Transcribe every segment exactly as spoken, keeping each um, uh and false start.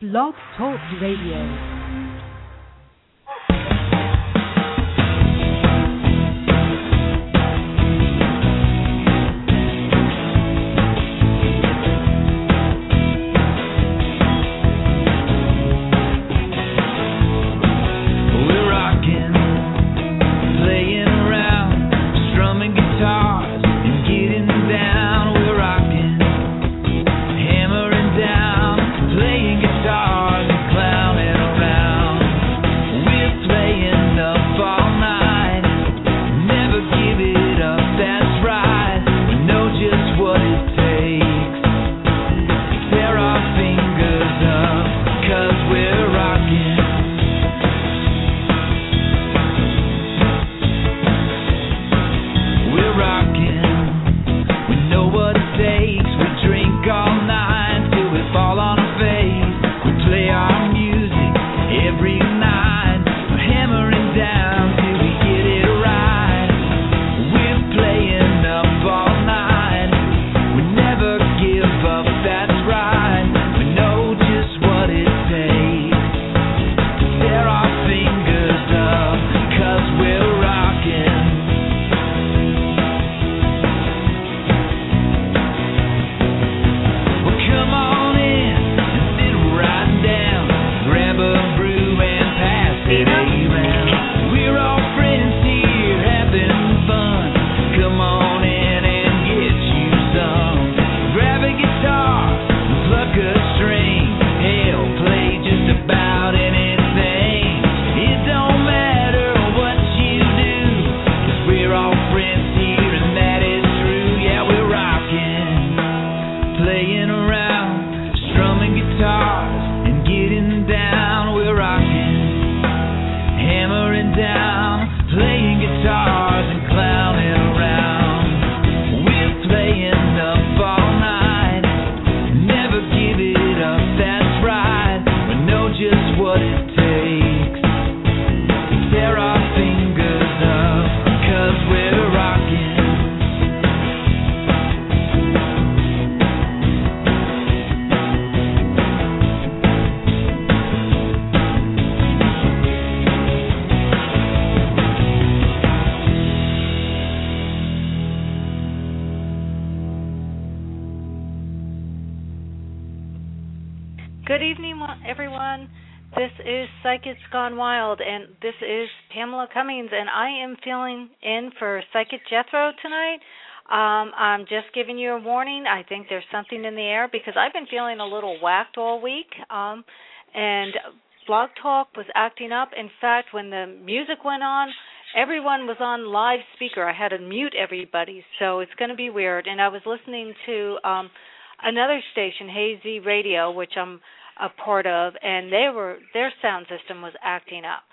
Blog Talk Radio. Psychics Gone Wild, and this is Pamela Cummings, and I am filling in for Psychic Jethro tonight. Um, I'm just giving you a warning. I think there's something in the air because I've been feeling a little whacked all week, um, and Blog Talk was acting up. In fact, when the music went on, everyone was on live speaker. I had to mute everybody, so it's going to be weird. And I was listening to um, another station, Hazy Radio, which I'm a part of, and they were their sound system was acting up.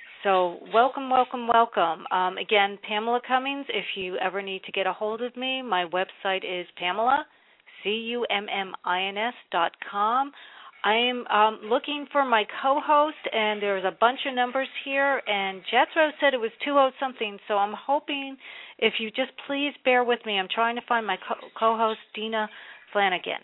So welcome, welcome, welcome. Um, again, Pamela Cummings. If you ever need to get a hold of me, my website is Pamela, C U M M I N S dot com. I am um, looking for my co-host, and there's a bunch of numbers here, and Jethro said it was two oh something, so I'm hoping if you just please bear with me. I'm trying to find my co- co-host, Dina Flanagan.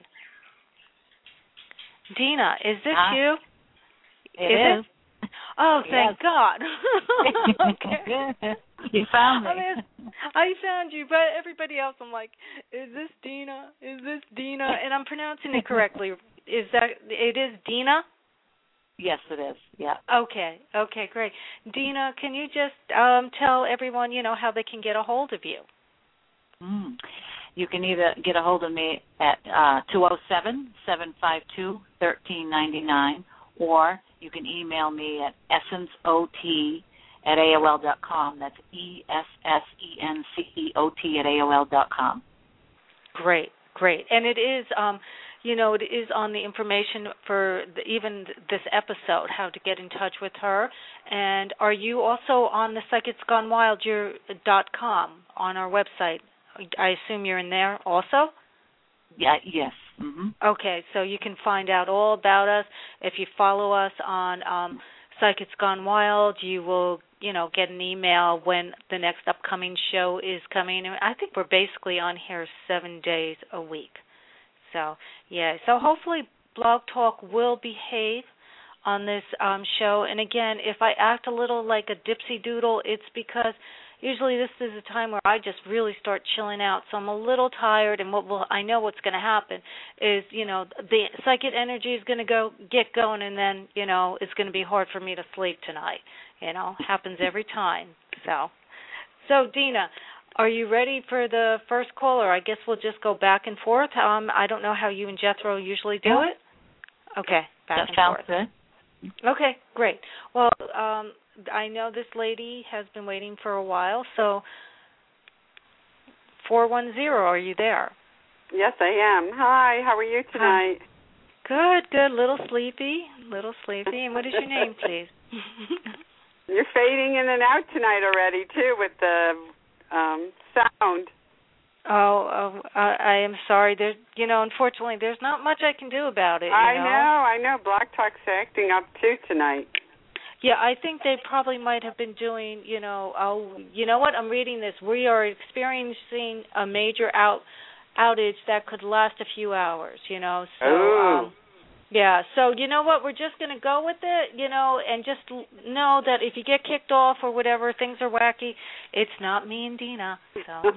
Dina, is this uh, you? It is. is. It? Oh, thank yes. God. Okay. You found me. I, mean, I found you, but everybody else, I'm like, is this Dina? Is this Dina? And I'm pronouncing it correctly. Is that, it is Dina? Yes, it is, yeah. Okay, okay, great. Dina, can you just um, tell everyone, you know, how they can get a hold of you? Mm. You can either get a hold of me at uh, two oh seven, seven five two, one three nine nine, or you can email me at essenceot at A O L dot com. That's E S S E N C E O T at A O L dot com. Great, great. And it is, um, you know, it is on the information for the, even this episode, how to get in touch with her. And are you also on the psychics gone wild dot com on our website? I assume you're in there also? Yeah, yes. Mm-hmm. Okay, so you can find out all about us. If you follow us on um, Psychics Gone Wild, you will, you know, get an email when the next upcoming show is coming. I think we're basically on here seven days a week. So, yeah, so hopefully Blog Talk will behave on this um, show. And again, if I act a little like a dipsy doodle, it's because usually this is a time where I just really start chilling out. So I'm a little tired, and what will I know what's going to happen is, you know, the psychic energy is going to go get going, and then, you know, it's going to be hard for me to sleep tonight. You know, happens every time. So, so Dina, are you ready for the first call, or I guess we'll just go back and forth? Um, I don't know how you and Jethro usually do yeah. it. Okay, back that and sounds forth. Good. Okay, great. Well, um, I know this lady has been waiting for a while, so four one zero, are you there? Yes, I am. Hi, how are you tonight? Hi. Good, good. Little sleepy, little sleepy. And what is your name, please? You're fading in and out tonight already, too, with the um, sound. Oh, uh, I, I am sorry. There's, you know, unfortunately, there's not much I can do about it. You I know? know, I know. Blog Talk's acting up too tonight. Yeah, I think they probably might have been doing, you know, oh, you know what? I'm reading this. We are experiencing a major out outage that could last a few hours. You know, so. Oh. Um, Yeah, so you know what, we're just going to go with it, you know, and just know that if you get kicked off or whatever, things are wacky, it's not me and Dina. So.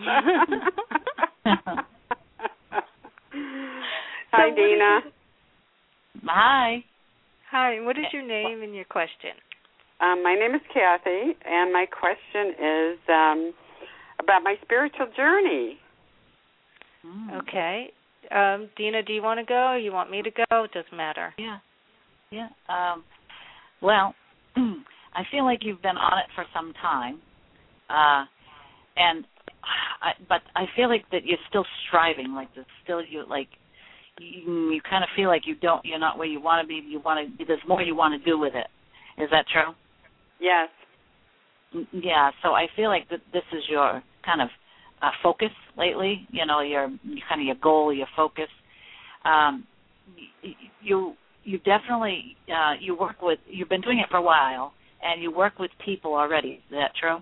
Hi, so Dina. Is, hi. Hi, what is your name and your question? Um, my name is Kathy, and my question is um, about my spiritual journey. Mm. Okay. Um, Dina, do you want to go or you want me to go? It doesn't matter. Yeah. Yeah. Um, well, I feel like you've been on it for some time, uh, and I, but I feel like that you're still striving. Like there's still you like you, you kind of feel like you don't. You're not where you want to be. You want to. There's more you want to do with it. Is that true? Yes. Yeah. So I feel like that this is your kind of Uh, focus lately, you know, your kind of your goal, your focus. Um, you you definitely uh, you work with. You've been doing it for a while, and you work with people already. Is that true?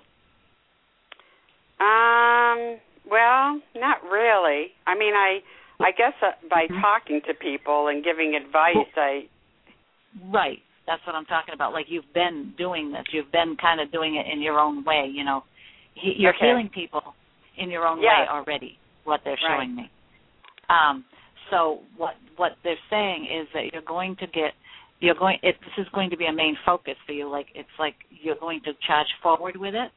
Um. Well, not really. I mean, I I guess uh, by mm-hmm. talking to people and giving advice, well, I. Right. That's what I'm talking about. Like you've been doing this. You've been kind of doing it in your own way. You know, you're okay. healing people in your own yes. way already, what they're showing right. me. Um, so what what they're saying is that you're going to get, you're going, it, this is going to be a main focus for you. Like it's like you're going to charge forward with it.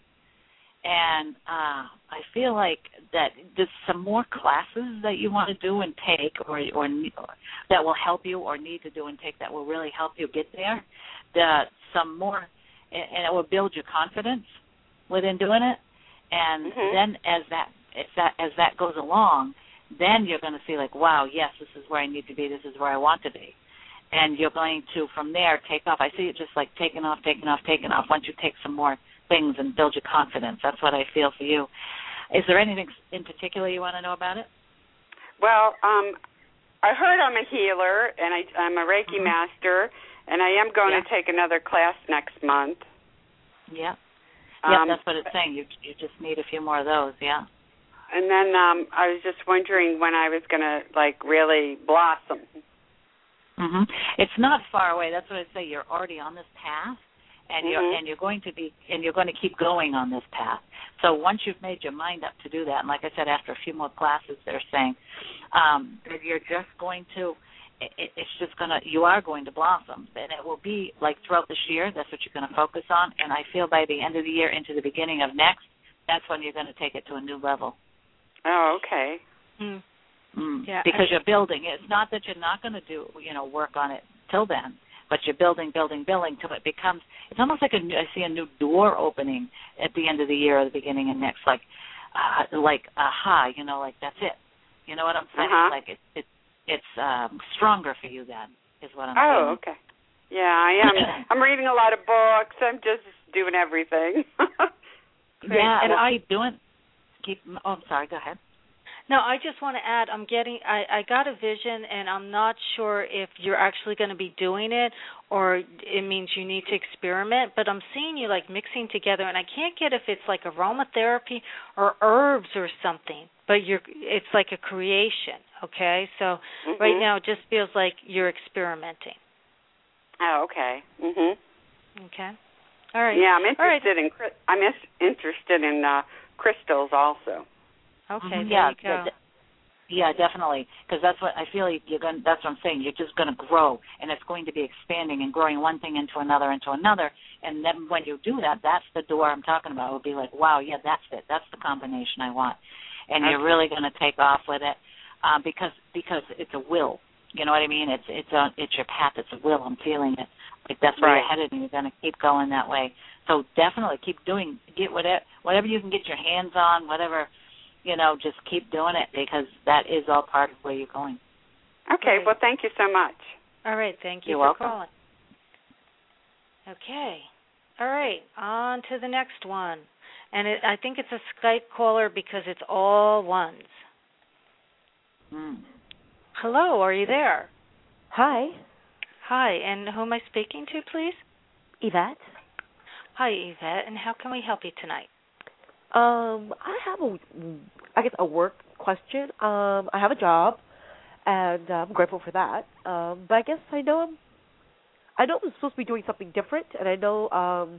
And uh, I feel like that there's some more classes that you want to do and take or, or, or that will help you or need to do and take that will really help you get there. That some more, and, and it will build your confidence within doing it. And mm-hmm. then as that as that as that goes along, then you're going to see like, wow, yes, this is where I need to be. This is where I want to be. And you're going to, from there, take off. I see it just like taking off, taking off, taking off once you take some more things and build your confidence. That's what I feel for you. Is there anything in particular you want to know about it? Well, um, I heard I'm a healer, and I, I'm a Reiki mm-hmm. master, and I am going yeah. to take another class next month. Yeah. Yeah, um, that's what it's saying. You you just need a few more of those, yeah. And then um, I was just wondering when I was going to, like, really blossom. Mm-hmm. It's not far away. That's what I say. You're already on this path, and mm-hmm. you're and you're going to be and you're going to keep going on this path. So once you've made your mind up to do that, and like I said, after a few more classes, they're saying um, that you're just going to. It, it's just going to, you are going to blossom. And it will be like throughout this year, that's what you're going to focus on. And I feel by the end of the year into the beginning of next, that's when you're going to take it to a new level. Oh, okay. Mm. Mm. Yeah, because I, you're building. It's not that you're not going to do, you know, work on it till then, but you're building, building, building till it becomes, it's almost like a new, I see a new door opening at the end of the year or the beginning of next, like, uh, like, aha, you know, like that's it. You know what I'm saying? Uh-huh. Like it, it It's um, stronger for you then, is what I'm oh, saying. Oh, okay. Yeah, I am. I'm reading a lot of books. I'm just doing everything. yeah, and well, I keep doing. Keep. Oh, I'm sorry. Go ahead. No, I just want to add. I'm getting. I, I got a vision, and I'm not sure if you're actually going to be doing it, or it means you need to experiment. But I'm seeing you like mixing together, and I can't get if it's like aromatherapy or herbs or something. But you're. It's like a creation. okay? So mm-hmm. right now it just feels like you're experimenting. Oh, okay. Mhm. Okay. All right. Yeah, I'm right. interested in I'm interested in uh, crystals also. Okay. Mm-hmm. There Yeah, you go. th- yeah, definitely. Because that's what I feel like you're going. That's what I'm saying. You're just going to grow, and it's going to be expanding and growing one thing into another into another. And then when you do that, that's the door I'm talking about. It would be like, wow, yeah, that's it. That's the combination I want. And okay. You're really going to take off with it um, because because it's a will. You know what I mean? It's it's a it's your path. It's a will. I'm feeling it. Like that's where right. you're headed, and you're going to keep going that way. So definitely keep doing. Get whatever whatever you can get your hands on. Whatever, you know, just keep doing it because that is all part of where you're going. Okay. Right. Well, thank you so much. All right. Thank you you're for welcome. calling. Okay. All right. On to the next one, and it, I think it's a Skype caller because it's all ones. Mm. Hello. Are you there? Hi. Hi, and who am I speaking to, please? Yvette. Hi, Yvette, and how can we help you tonight? Um, I have a, I guess, a work question. Um, I have a job, and uh, I'm grateful for that. Um, but I guess I know I'm, I know I'm supposed to be doing something different, and I know um,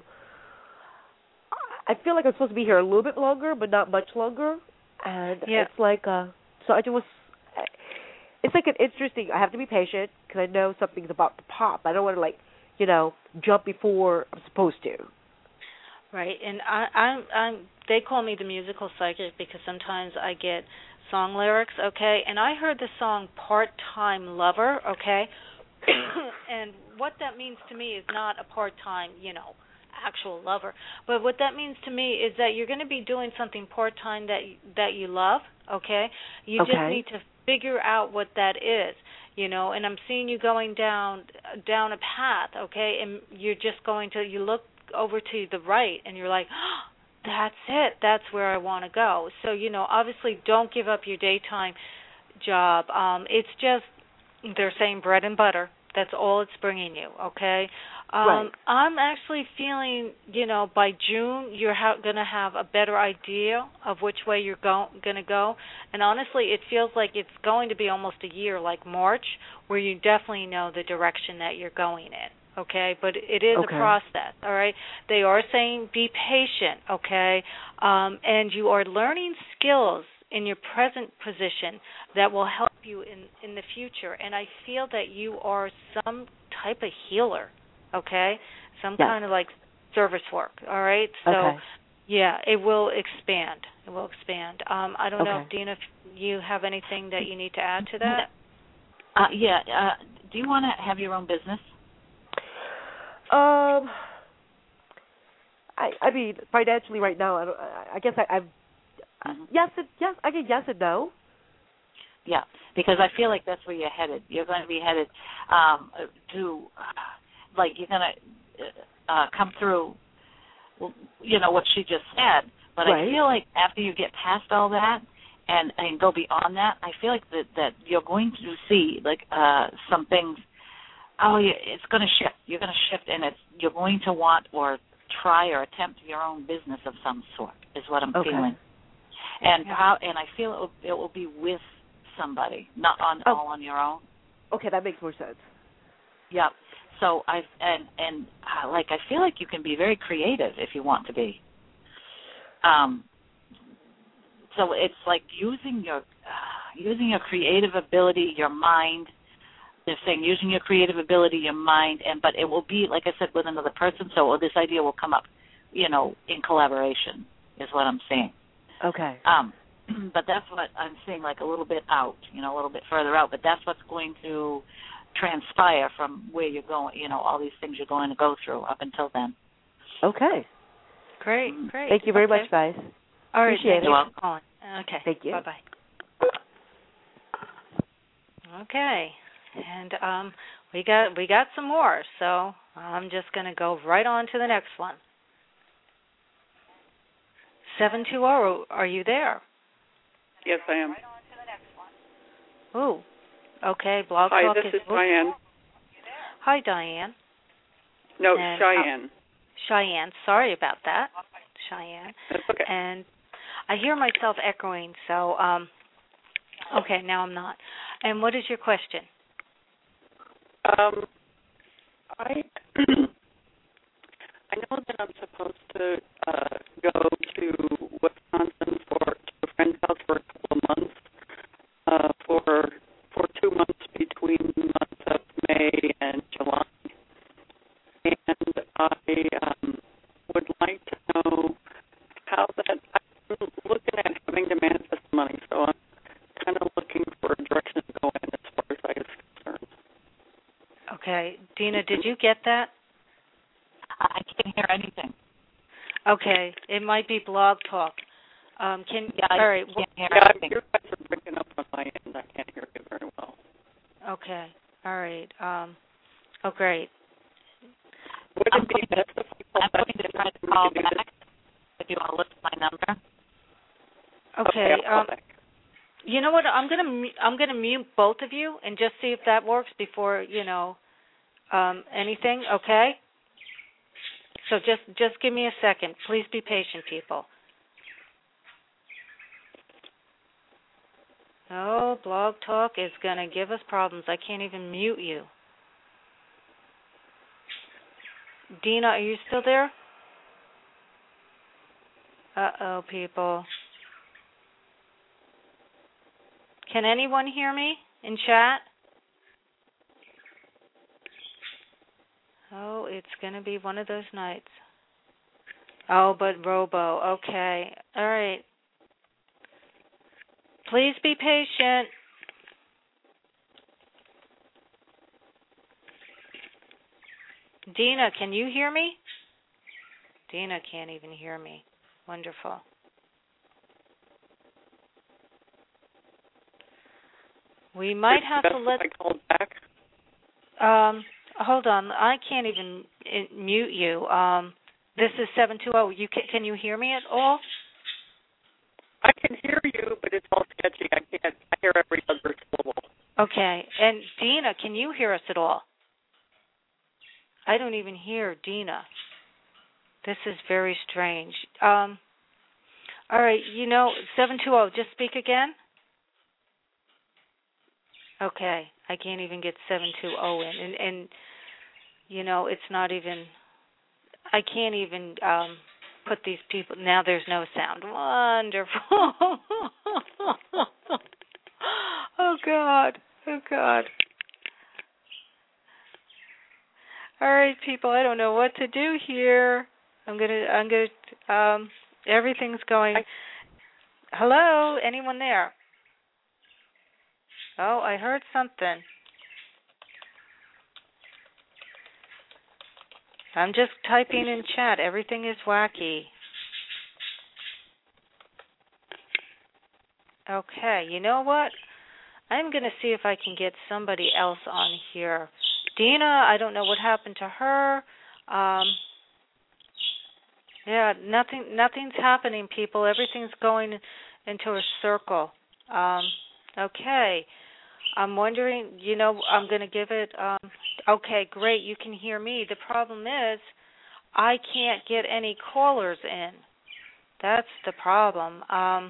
I feel like I'm supposed to be here a little bit longer, but not much longer. And yeah. it's like, uh, so I just was. It's like an interesting. I have to be patient because I know something's about to pop. I don't want to like, you know, jump before I'm supposed to. Right, and I, I'm, I'm. They call me the musical psychic because sometimes I get song lyrics. Okay, and I heard the song "Part-Time Lover." Okay, and what that means to me is not a part-time, you know, actual lover, but what that means to me is that you're going to be doing something part-time that that you love. Okay, you okay. just need to figure out what that is, you know, and I'm seeing you going down down a path, okay, and you're just going to, you look over to the right and you're like, oh, that's it, that's where I want to go. So, you know, obviously don't give up your daytime job. Um, it's just, they're saying bread and butter. That's all it's bringing you, okay? Um, right. I'm actually feeling, you know, by June you're ha- going to have a better idea of which way you're go- going to go. And honestly, it feels like it's going to be almost a year, like March, where you definitely know the direction that you're going in, okay? But it is okay. a process, all right? They are saying be patient, okay? Um, and you are learning skills in your present position that will help you in, in the future. And I feel that you are some type of healer, okay? Some yes. kind of like service work, all right? So, okay. yeah, it will expand. It will expand. Um, I don't okay. know, if, Dina, if you have anything that you need to add to that? Uh, yeah. Uh, do you want to have your own business? Um, I I mean financially right now, I don't. I guess I, I've mm-hmm. yes, and, yes. I guess yes and no. Yeah, because I feel like that's where you're headed. You're going to be headed um, to, like, you're going to uh, come through, you know, what she just said. But right. I feel like after you get past all that and, and go beyond that, I feel like that, that you're going to see, like, uh, some things, oh, yeah, it's going to shift. You're going to shift, and it's you're going to want or try or attempt your own business of some sort is what I'm okay. feeling. And yeah. how, and I feel it will, it will be with somebody, not on oh. all on your own. Okay, that makes more sense. Yep. So I and and uh, like I feel like you can be very creative if you want to be. Um. So it's like using your uh, using your creative ability, your mind. They're saying using your creative ability, your mind, and but it will be like I said with another person. So this idea will come up, you know, in collaboration is what I'm saying. Okay. Um. But that's what I'm seeing, like a little bit out, you know, a little bit further out. But that's what's going to transpire from where you're going, you know, all these things you're going to go through up until then. Okay. Great, great. Thank you very okay. much, guys. All right, appreciate thank it. you for calling. Okay. Thank you. Bye-bye. Okay. And um, we got we got some more, so I'm just going to go right on to the next one. seven two zero, are you there? Yes, I am. Ooh, okay. Blog Hi, Talk this is, is Diane. Hi, Diane. No, and, Cheyenne. Uh, Cheyenne. Sorry about that, Cheyenne. That's okay. And I hear myself echoing, so um, Okay, now I'm not. And what is your question? Um, I I know that I'm supposed to uh, go to Wisconsin for to a friend's house for a couple of months, uh, for for two months between the months of May and July, and I um, would like to know how that. I'm looking at having to manifest money, so I'm kind of looking for a direction to go in as far as I is concerned. Okay, Dina, did you get that? I can't hear anything. Okay, it might be Blog Talk. Um, can yeah, I all right. can't hear Yeah, anything. your guys are breaking up on my end. I can't hear you very well. Okay, all right. Um, oh, great. Would I'm it be going to, best if I I'm call going to back try to so call we can do back if you want to list my number. Okay. Okay, I'll call um, back. you know what? I'm gonna mu- I'm gonna mute both of you and just see if that works before you know um, anything. Okay. So just just give me a second. Please be patient, people. Oh, Blog Talk is gonna give us problems. I can't even mute you. Dina, are you still there? Uh-oh, people. Can anyone hear me in chat? Oh, it's going to be one of those nights. Oh, but Robo. Okay. All right. Please be patient. Dina, can you hear me? Dina can't even hear me. Wonderful. We might have to let... I called back. Um, hold on. I can't even uh, mute you. Um, this is seven two zero. You can, can you hear me at all? I can hear you, but it's all sketchy. I can't. I hear every other syllable. Okay. And Dina, can you hear us at all? I don't even hear Dina. This is very strange. Um, all right. You know, seven two zero. Just speak again. Okay, I can't even get seven two zero in, and, and you know it's not even. I can't even um, put these people. Now there's no sound. Wonderful. Oh God. Oh God. All right, people. I don't know what to do here. I'm gonna. I'm gonna. Um, everything's going. I, Hello, anyone there? Oh, I heard something. I'm just typing in chat. Everything is wacky. Okay, you know what? I'm going to see if I can get somebody else on here. Dina, I don't know what happened to her. Um, yeah, nothing. Nothing's happening, people. Everything's going into a circle. Um, okay. I'm wondering, you know, I'm going to give it, um, okay, great, you can hear me. The problem is I can't get any callers in. That's the problem. Um,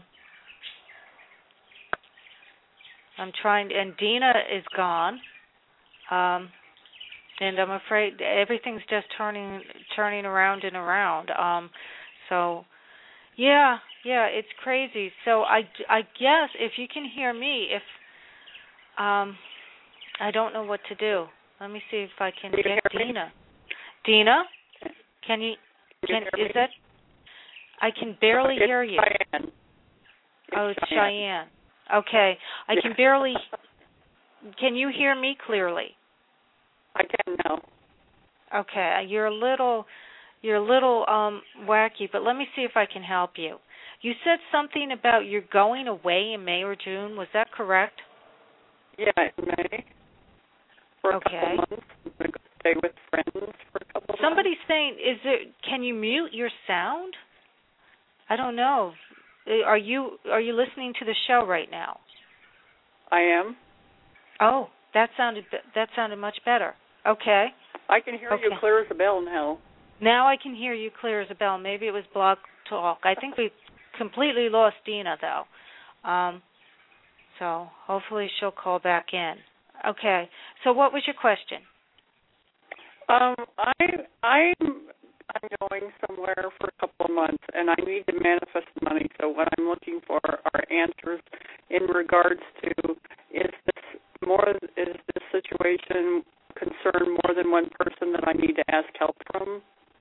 I'm trying, and Dina is gone, um, and I'm afraid everything's just turning turning around and around. Um, so, yeah, yeah, it's crazy. So I, I guess if you can hear me, if Um, I don't know what to do. Let me see if I can can get you Dina. Dina, can you? Can Can you is that? I can barely it's hear you. Cheyenne. Oh, it's Cheyenne. Cheyenne. Okay, I Yeah. can barely. Can you hear me clearly? I can now. Okay, you're a little, you're a little um wacky, but let me see if I can help you. You said something about you're going away in May or June. Was that correct? Yeah, in May. For a Okay. couple months. I'm going to go stay with friends for a couple Somebody's months. saying, "Is it? Can you mute your sound?" I don't know. Are you are you listening to the show right now? I am. Oh, that sounded that sounded much better. Okay. I can hear Okay. you clear as a bell now. Now I can hear you clear as a bell. Maybe it was Blog Talk. I think we completely lost Dina though. Um, So hopefully she'll call back in. Okay. So what was your question? Um, I I'm I'm going somewhere for a couple of months, and I need to manifest money. So what I'm looking for are answers in regards to is this more is this situation concern more than one person that I need to ask help from?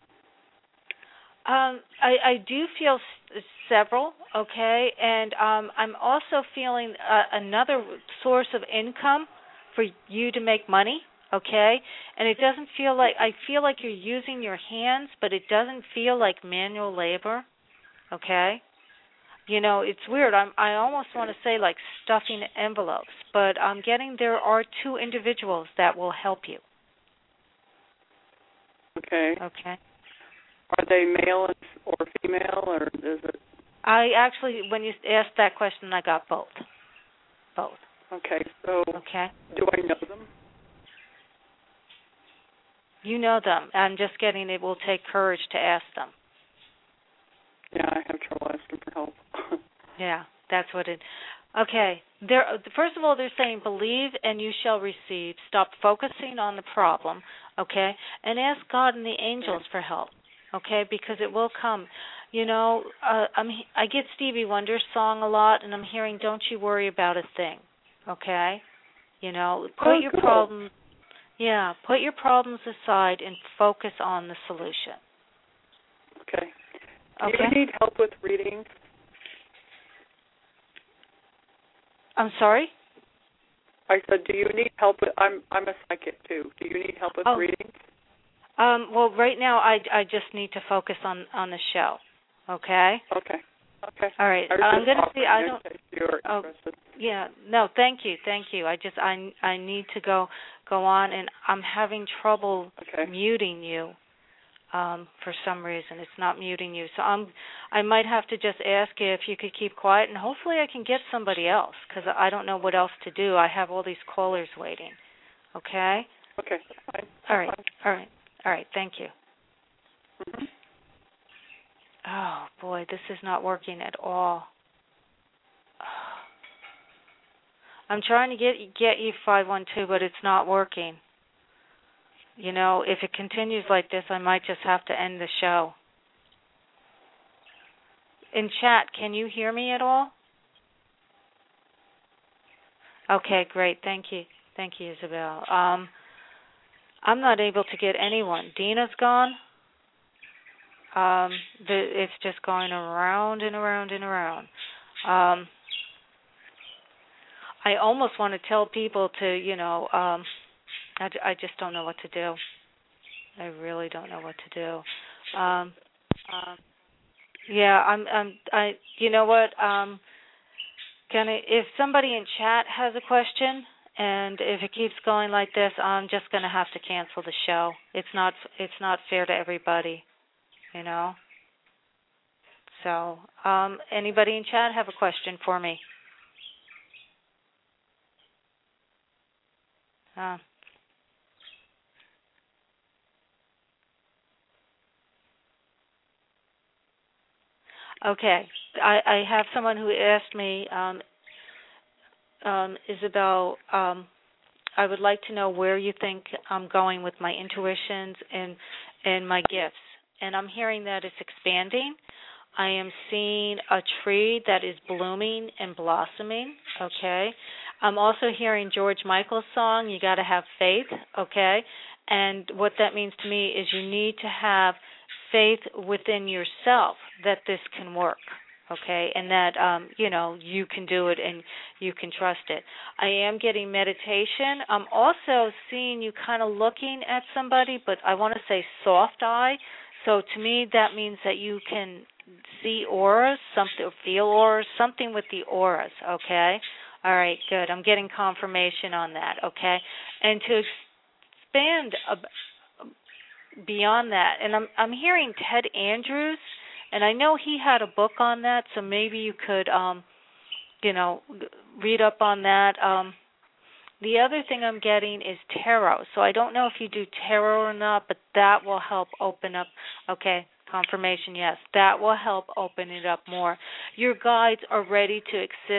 Um, I, I do feel s- several, okay, and um, I'm also feeling uh, another source of income for you to make money, okay, and it doesn't feel like, I feel like you're using your hands, but it doesn't feel like manual labor, okay. You know, it's weird. I'm, I almost want to say like stuffing envelopes, but I'm getting there are two individuals that will help you. Okay. Okay. Are they male or female, or is it? I actually, when you asked that question, I got both. Both. Okay. So. Okay. Do I know them? You know them. I'm just getting it will take courage to ask them. Yeah, I have trouble asking for help. Yeah, that's what it. Okay. They're, first of all, they're saying believe and you shall receive. Stop focusing on the problem, okay, and ask God and the angels for help, okay, because it will come. You know, uh, I'm I get Stevie Wonder's song a lot, and I'm hearing "Don't you worry about a thing," okay. You know, put oh, your cool. problems. Yeah, put your problems aside and focus on the solution. Okay. Do Okay. you need help with readings? I'm sorry? I said, do you need help with, I'm I'm a psychic too. Do you need help with oh. readings? Um, well, right now I, I just need to focus on, on the show, okay? Okay. Okay. All right. I I'm going to see. I don't. You're oh, interested. yeah. No. Thank you. Thank you. I just. I. I need to go. Go on, and I'm having trouble okay. muting you. Um, for some reason, it's not muting you. So I'm. I might have to just ask you if you could keep quiet, and hopefully I can get somebody else because I don't know what else to do. I have all these callers waiting. Okay. Okay. Fine. All right. Fine. All right. All right. Thank you. Mm-hmm. Oh, boy, this is not working at all. I'm trying to get get you five one two, but it's not working. You know, if it continues like this, I might just have to end the show. In chat, can you hear me at all? Okay, great. Thank you. Thank you, Isabel. Um, I'm not able to get anyone. Dina's gone. Um, the, it's just going around and around and around. Um, I almost want to tell people to, you know, um, I, I just don't know what to do. I really don't know what to do. Um, um, yeah, I'm, I'm, I, you know what? Um, can I, if somebody in chat has a question, and if it keeps going like this, I'm just going to have to cancel the show. It's not, it's not fair to everybody. You know. So, um, anybody in chat have a question for me? Uh, okay, I, I have someone who asked me, um, um, Isabel, um, I would like to know where you think I'm going with my intuitions and and my gifts. And I'm hearing that it's expanding. I am seeing a tree that is blooming and blossoming, okay? I'm also hearing George Michael's song, You Gotta Have Faith, okay? And what that means to me is you need to have faith within yourself that this can work, okay? And that, um, you know, you can do it and you can trust it. I am getting meditation. I'm also seeing you kind of looking at somebody, but I want to say soft eye. So to me, that means that you can see auras, something, or feel auras, something with the auras, okay? All right, good. I'm getting confirmation on that, okay? And to expand uh, beyond that, and I'm I'm hearing Ted Andrews, and I know he had a book on that, so maybe you could, um, you know, read up on that. Um, the other thing I'm getting is tarot. So I don't know if you do tarot or not, but that will help open up. Okay, confirmation, yes. That will help open it up more. Your guides are ready to assist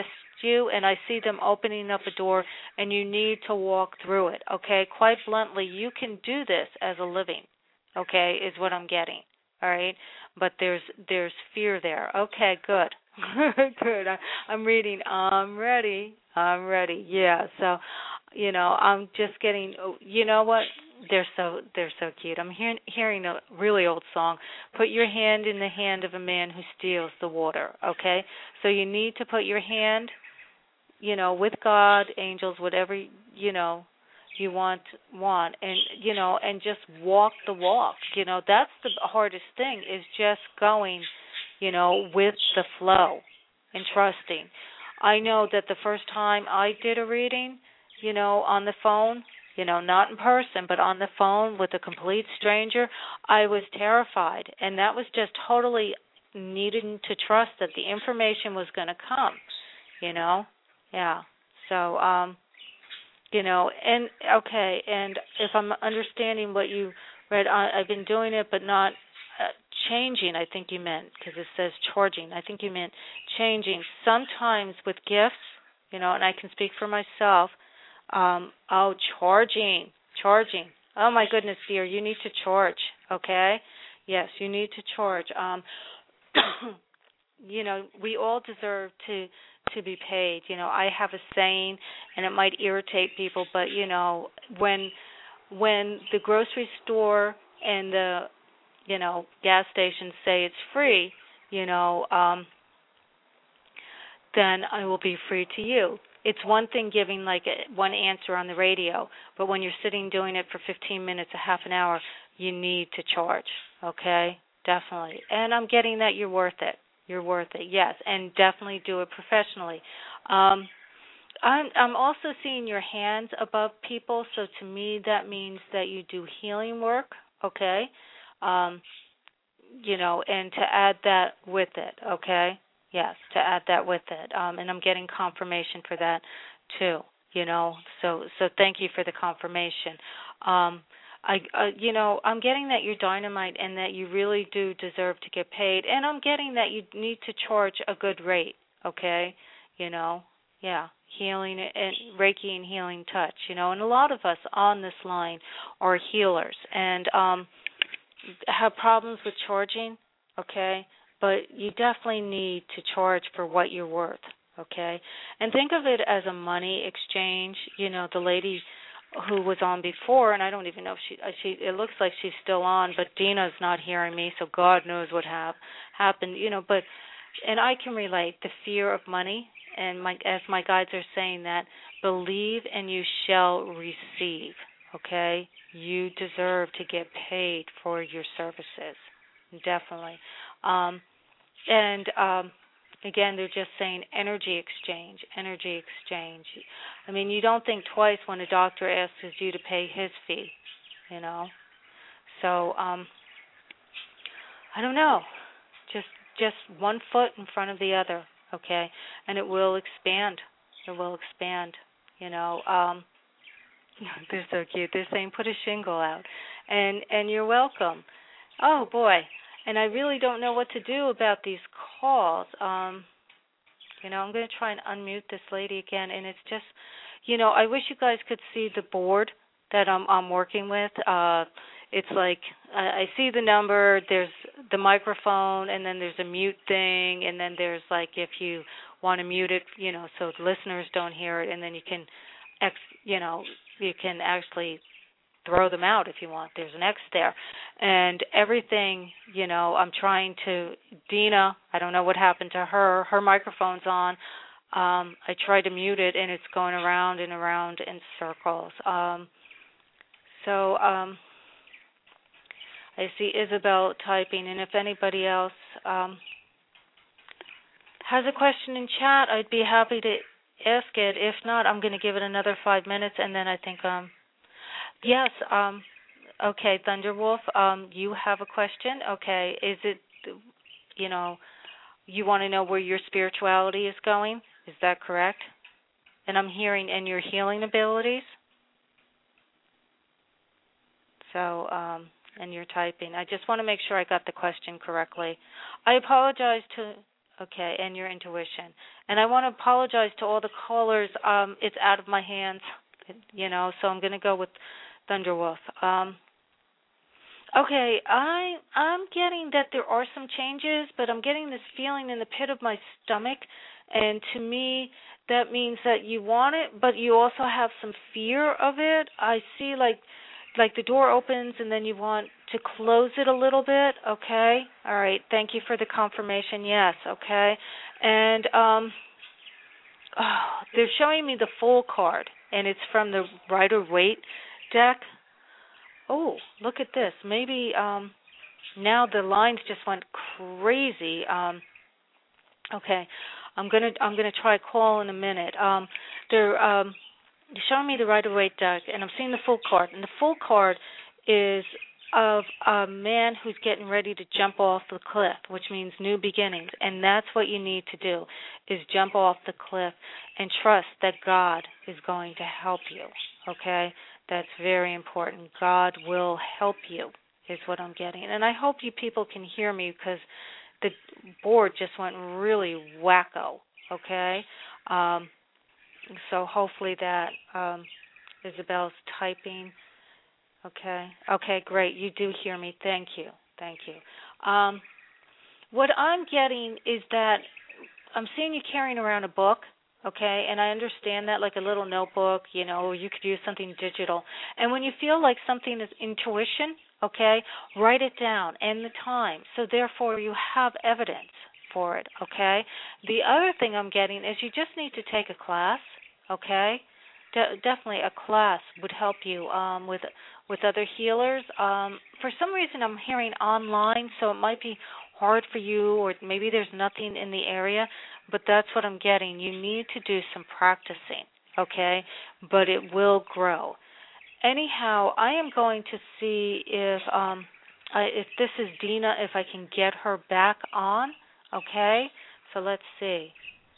you, and I see them opening up a door, and you need to walk through it, okay? Quite bluntly, you can do this as a living, okay, is what I'm getting, all right? But there's there's fear there. Okay, good. Good. I, I'm reading. I'm ready. I'm ready. Yeah, so, you know, I'm just getting, you know what? They're so they're so cute. I'm hearing hearing a really old song. Put your hand in the hand of a man who steals the water. Okay, so you need to put your hand, you know, with God, angels, whatever you know you want want, and you know, and just walk the walk. You know, that's the hardest thing is just going, you know, with the flow and trusting. I know that the first time I did a reading, you know, on the phone. You know, not in person, but on the phone with a complete stranger, I was terrified. And that was just totally needing to trust that the information was going to come, you know. Yeah. So, um, you know, and, okay, and if I'm understanding what you read, I, I've been doing it but not uh, changing, I think you meant, because it says charging. I think you meant changing. Sometimes with gifts, you know, and I can speak for myself, Um, oh, charging, charging. Oh, my goodness, dear, you need to charge, okay? Yes, you need to charge. Um, you know, we all deserve to to be paid. You know, I have a saying, and it might irritate people, but, you know, when when the grocery store and the, you know, gas stations say it's free, you know, um, then I will be free to you. It's one thing giving like a, one answer on the radio, but when you're sitting doing it for fifteen minutes, a half an hour, you need to charge, okay? Definitely. And I'm getting that you're worth it. You're worth it, yes, and definitely do it professionally. Um, I'm, I'm also seeing your hands above people, so to me that means that you do healing work, okay? Um, you know, and to add that with it, okay? Yes, to add that with it, um, and I'm getting confirmation for that too. You know, so so thank you for the confirmation. Um, I, uh, you know, I'm getting that you're dynamite and that you really do deserve to get paid, and I'm getting that you need to charge a good rate. Okay, you know, yeah, healing and Reiki and healing touch. You know, and a lot of us on this line are healers and um, have problems with charging. Okay. But you definitely need to charge for what you're worth, okay? And think of it as a money exchange. You know, the lady who was on before, and I don't even know if she, she it looks like she's still on, but Dina's not hearing me, so God knows what have, happened, you know. But, and I can relate the fear of money, and my, as my guides are saying that, believe and you shall receive, okay? You deserve to get paid for your services, definitely. Um, and um, again, they're just saying energy exchange, energy exchange. I mean, you don't think twice when a doctor asks you to pay his fee, you know. So um, I don't know, just just one foot in front of the other, okay, and it will expand. It will expand, you know. Um, they're so cute. They're saying put a shingle out, and and you're welcome. Oh boy. And I really don't know what to do about these calls. Um, you know, I'm going to try and unmute this lady again. And it's just, you know, I wish you guys could see the board that I'm, I'm working with. Uh, it's like I, I see the number, there's the microphone, and then there's a mute thing, and then there's like if you want to mute it, you know, so the listeners don't hear it, and then you can, ex, you know, you can actually throw them out if you want. There's an X there. And everything, you know, I'm trying to, Dina, I don't know what happened to her. Her microphone's on. Um, I tried to mute it, and it's going around and around in circles. Um, so um, I see Isabel typing, and if anybody else um, has a question in chat, I'd be happy to ask it. If not, I'm going to give it another five minutes, and then I think um, Yes. Um, okay, Thunderwolf, um, you have a question? Okay. Is it, you know, you want to know where your spirituality is going? Is that correct? And I'm hearing, and your healing abilities? So, um, and you're typing. I just want to make sure I got the question correctly. I apologize to okay, and your intuition. And I want to apologize to all the callers. Um, it's out of my hands, you know, so I'm going to go with Thunderwolf. Um, okay, I, I'm getting that there are some changes, but I'm getting this feeling in the pit of my stomach, and to me, that means that you want it, but you also have some fear of it. I see like like the door opens and then you want to close it a little bit, okay? All right, thank you for the confirmation, yes, okay? And um, oh, they're showing me the full card, and it's from the Rider-Waite deck. Oh, look at this. Maybe um, now the lines just went crazy. Um, okay, I'm gonna I'm gonna try a call in a minute. Um, they're um, showing me the Rider-Waite deck, and I'm seeing the full card. And the full card is of a man who's getting ready to jump off the cliff, which means new beginnings. And that's what you need to do, is jump off the cliff and trust that God is going to help you, okay? That's very important. God will help you is what I'm getting. And I hope you people can hear me because the board just went really wacko, okay? Um, so hopefully that um, Isabel's typing. Okay. Okay, great. You do hear me. Thank you. Thank you. Um, what I'm getting is that I'm seeing you carrying around a book, okay, and I understand that, like a little notebook, you know, you could use something digital. And when you feel like something is intuition, okay, write it down and the time. So therefore you have evidence for it, okay? The other thing I'm getting is you just need to take a class, okay? De- definitely a class would help you um, with with other healers. Um, for some reason I'm hearing online, so it might be hard for you, or maybe there's nothing in the area, but that's what I'm getting. You need to do some practicing, okay? But it will grow. Anyhow, I am going to see if um, I, if this is Dina, if I can get her back on, okay? So let's see.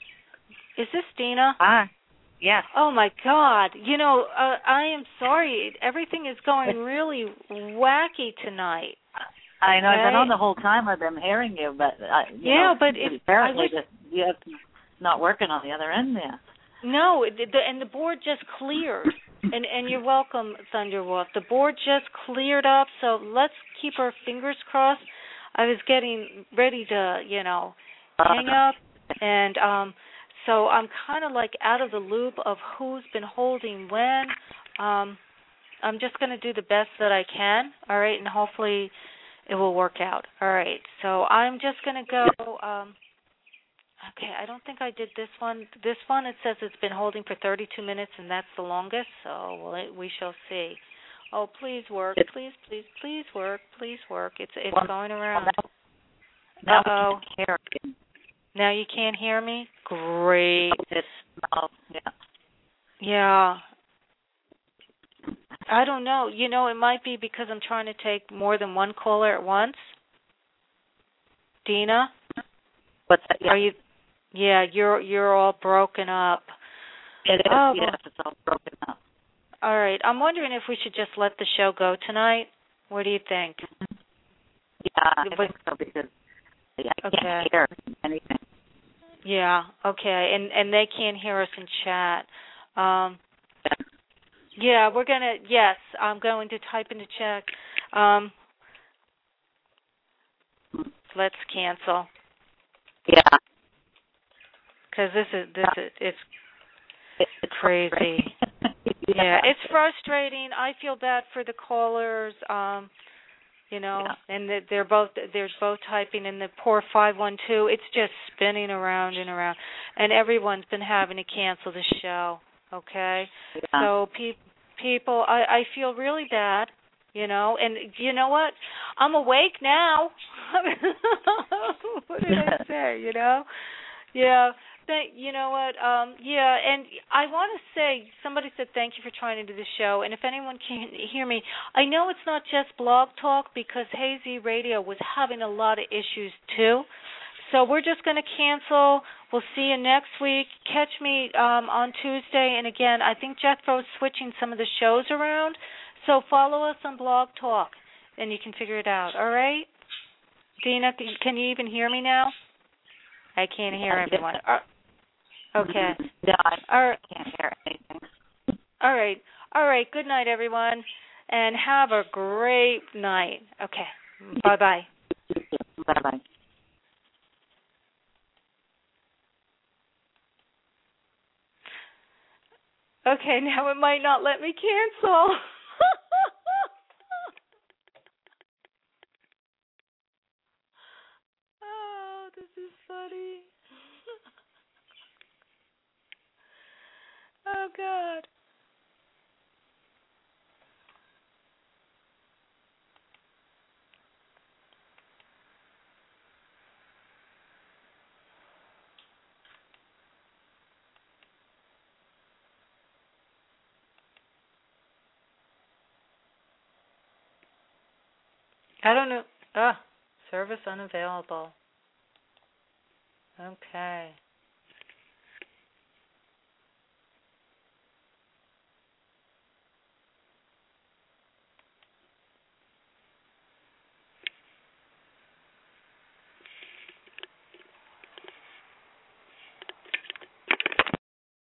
Is this Dina? Hi. Yes. Oh, my God. You know, uh, I am sorry. Everything is going really wacky tonight. I know. Okay? I've been on the whole time. I've been hearing you, but uh, you yeah, know, but if, apparently I wish, the, you have not working on the other end there. No, the, the, and the board just cleared. and and you're welcome, Thunderwolf. The board just cleared up, so let's keep our fingers crossed. I was getting ready to, you know, hang up, and um. So I'm kind of like out of the loop of who's been holding when. Um, I'm just going to do the best that I can, all right, and hopefully it will work out. All right, so I'm just going to go. Um, okay, I don't think I did this one. This one, it says it's been holding for thirty-two minutes, and that's the longest, so well, it, we shall see. Oh, please work. Please, please, please work. Please work. It's it's going around. Uh-oh. Now you can't hear me? Great. Oh, yeah. Yeah. I don't know. You know, it might be because I'm trying to take more than one caller at once. Dina? What's that? Yeah. Are you? Yeah, you're you're all broken up. It is. Oh, yes, it's all broken up. All right. I'm wondering if we should just let the show go tonight. What do you think? Yeah, I but, think so because I okay. can't hear anything. Yeah, okay, and and they can't hear us in chat. Um, yeah, we're gonna. Yes, I'm going to type in the chat. Um, let's cancel. Yeah, because this is this is it's it's crazy. yeah. yeah, it's frustrating. I feel bad for the callers. Um, You know, yeah. and they're both they're both typing in the poor five one two. It's just spinning around and around, and everyone's been having to cancel the show. Okay, yeah. so pe- people, I, I feel really bad. You know, and you know what? I'm awake now. What did I say? You know, yeah. Thank, you know what? Um, yeah, and I want to say, somebody said thank you for trying to do the show, and if anyone can hear me, I know it's not just Blog Talk because Hazy Radio was having a lot of issues too. So we're just going to cancel. We'll see you next week. Catch me um, on Tuesday, and again, I think Jethro's switching some of the shows around, so follow us on Blog Talk, and you can figure it out, all right? Dina, can you even hear me now? I can't hear everyone. Uh, okay. No, I, All right. I can't hear anything. All right. All right. Good night, everyone, and have a great night. Okay. Bye-bye. Bye-bye. Okay, now it might not let me cancel. Oh, this is funny. Oh, God. I don't know. Ah, service unavailable. Okay.